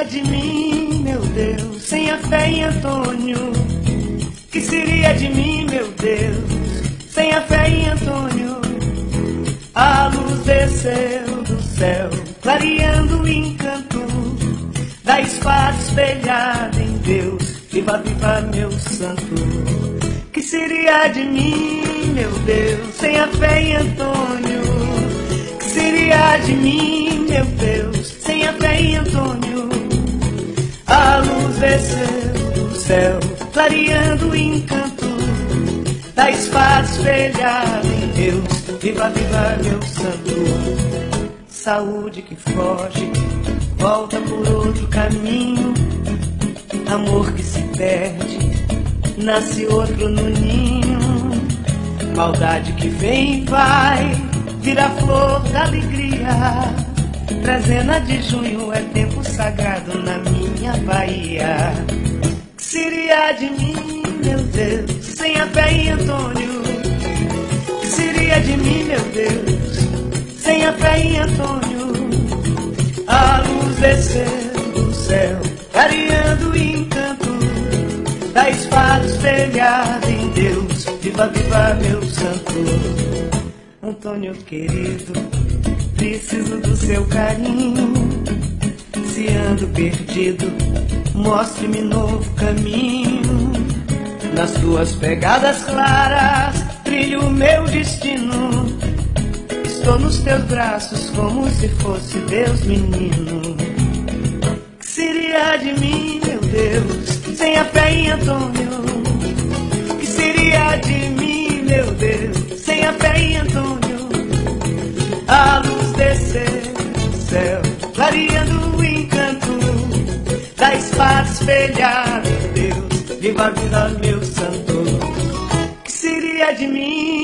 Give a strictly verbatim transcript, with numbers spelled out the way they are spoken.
seria de mim, meu Deus, sem a fé em Antônio? Que seria de mim, meu Deus, sem a fé em Antônio? A luz desceu do céu, clareando o encanto da espada espelhada em Deus. Viva, viva, meu santo. Que seria de mim, meu Deus, sem a fé em Antônio? Que seria de mim, meu Deus, sem a fé em Antônio? A luz desceu do céu, clareando o encanto da espada espelhada em Deus. Viva, viva, meu santo. Saúde que foge, volta por outro caminho. Amor que se perde, nasce outro no ninho. Maldade que vem e vai, vira flor da alegria. Trezena de junho é tempo sagrado na minha Bahia. Que seria de mim, meu Deus, sem a fé em Antônio? Que seria de mim, meu Deus, sem a fé em Antônio? A luz desceu do céu, clareando o encanto da espada espelhada em Deus. Viva, viva, meu santo. Antônio querido, preciso do seu carinho. Se ando perdido, mostre-me novo caminho. Nas tuas pegadas claras, trilho o meu destino. Estou nos teus braços como se fosse Deus menino. Que seria de mim, meu Deus, sem a fé em Antônio? Que seria de mim, meu Deus, sem a fé em Antônio? A luz desceu do céu, clareando o encanto da espada espelhada em Deus. Viva, viva, meu santo. Que seria de mim,